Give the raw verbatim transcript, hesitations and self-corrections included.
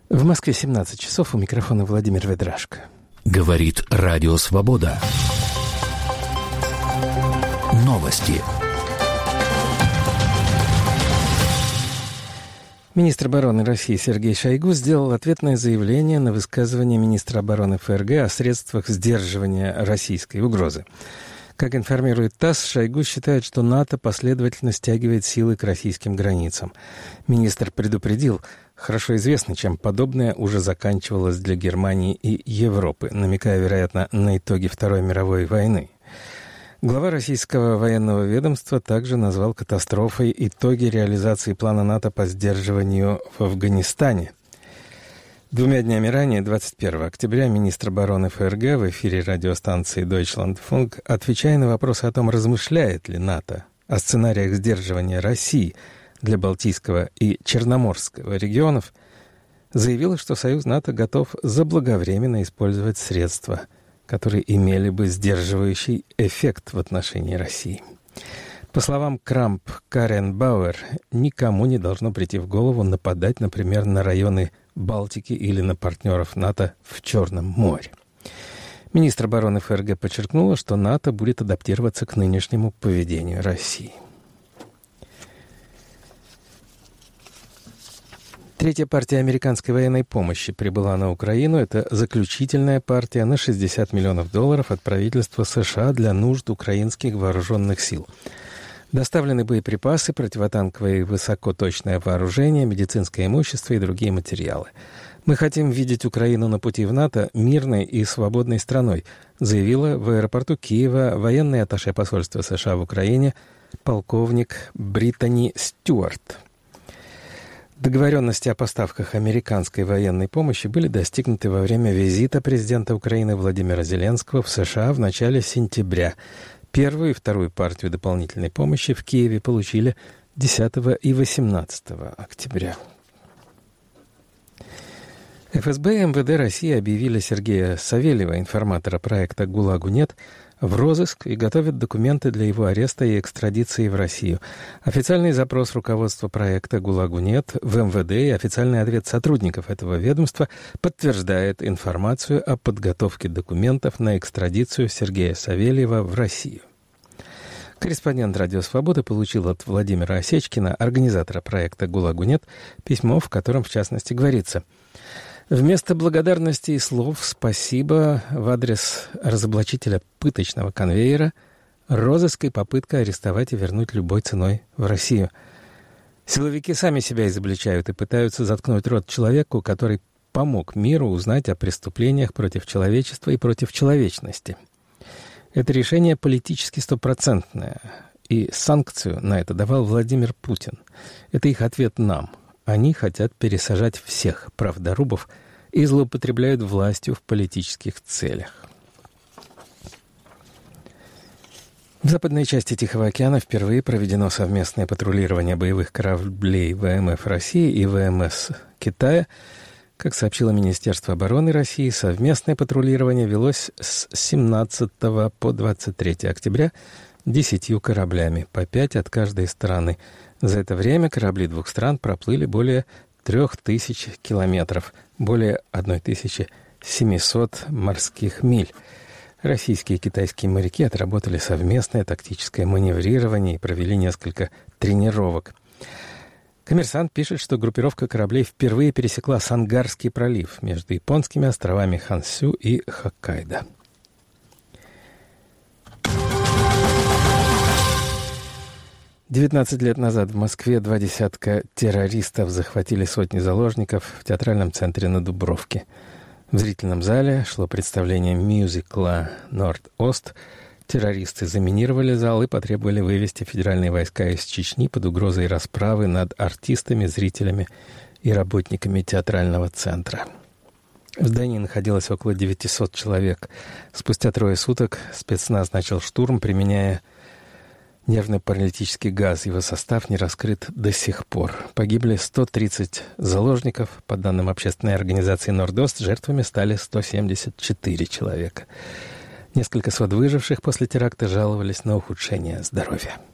В Москве семнадцать часов, у микрофона Владимир Ведрашко. Говорит Радио Свобода. Новости. Министр обороны России Сергей Шойгу сделал ответное заявление на высказывание министра обороны ФРГ о средствах сдерживания российской угрозы. Как информирует ТАСС, Шойгу считает, что НАТО последовательно стягивает силы к российским границам. Министр предупредил, хорошо известно, чем подобное уже заканчивалось для Германии и Европы, намекая, вероятно, на итоги Второй мировой войны. Глава российского военного ведомства также назвал катастрофой итоги реализации плана НАТО по сдерживанию в Афганистане. Двумя днями ранее, двадцать первого октября, министр обороны ФРГ в эфире радиостанции Deutschlandfunk, отвечая на вопросы о том, размышляет ли НАТО о сценариях сдерживания России для Балтийского и Черноморского регионов, заявила, что Союз НАТО готов заблаговременно использовать средства, которые имели бы сдерживающий эффект в отношении России. По словам Крамп-Карренбауэр, никому не должно прийти в голову нападать, например, на районы Балтики или на партнеров НАТО в Черном море. Министр обороны ФРГ подчеркнула, что НАТО будет адаптироваться к нынешнему поведению России. Третья партия американской военной помощи прибыла на Украину. Это заключительная партия на шестьдесят миллионов долларов от правительства США для нужд украинских вооруженных сил. Доставлены боеприпасы, противотанковое и высокоточное вооружение, медицинское имущество и другие материалы. «Мы хотим видеть Украину на пути в НАТО мирной и свободной страной», заявила в аэропорту Киева военный атташе посольства США в Украине полковник Британи Стюарт. Договоренности о поставках американской военной помощи были достигнуты во время визита президента Украины Владимира Зеленского в США в начале сентября. Первую и вторую партию дополнительной помощи в Киеве получили десятого и восемнадцатого октября. ФСБ и МВД России объявили Сергея Савельева, информатора проекта «ГУЛАГу нет», в розыск и готовят документы для его ареста и экстрадиции в Россию. Официальный запрос руководства проекта «ГУЛАГу нет» в МВД и официальный ответ сотрудников этого ведомства подтверждает информацию о подготовке документов на экстрадицию Сергея Савельева в Россию. Корреспондент «Радио Свобода» получил от Владимира Осечкина, организатора проекта «ГУЛАГу нет», письмо, в котором, в частности, говорится: «Вместо благодарности и слов «спасибо» в адрес разоблачителя пыточного конвейера розыск и попытка арестовать и вернуть любой ценой в Россию. Силовики сами себя изобличают и пытаются заткнуть рот человеку, который помог миру узнать о преступлениях против человечества и против человечности. Это решение политически стопроцентное, и санкцию на это давал Владимир Путин. Это их ответ нам. Они хотят пересажать всех правдорубов и злоупотребляют властью в политических целях». В западной части Тихого океана впервые проведено совместное патрулирование боевых кораблей ВМФ России и ВМС Китая. Как сообщило Министерство обороны России, совместное патрулирование велось с семнадцатого по двадцать третье октября десятью кораблями, по пять от каждой стороны. За это время корабли двух стран проплыли более трех тысяч километров, более тысяча семьсот морских миль. Российские и китайские моряки отработали совместное тактическое маневрирование и провели несколько тренировок. «Коммерсант» пишет, что группировка кораблей впервые пересекла Сангарский пролив между японскими островами Хонсю и Хоккайдо. девятнадцать лет назад в Москве два десятка террористов захватили сотни заложников в театральном центре на Дубровке. В зрительном зале шло представление мюзикла «Норд-Ост». Террористы заминировали зал и потребовали вывести федеральные войска из Чечни под угрозой расправы над артистами, зрителями и работниками театрального центра. В здании находилось около девятисот человек. Спустя трое суток спецназ начал штурм, применяя нервно-паралитический газ. Его состав не раскрыт до сих пор. Погибли сто тридцать заложников. По данным общественной организации «Норд-Ост», жертвами стали сто семьдесят четыре человека. Несколько сот выживших после теракта жаловались на ухудшение здоровья.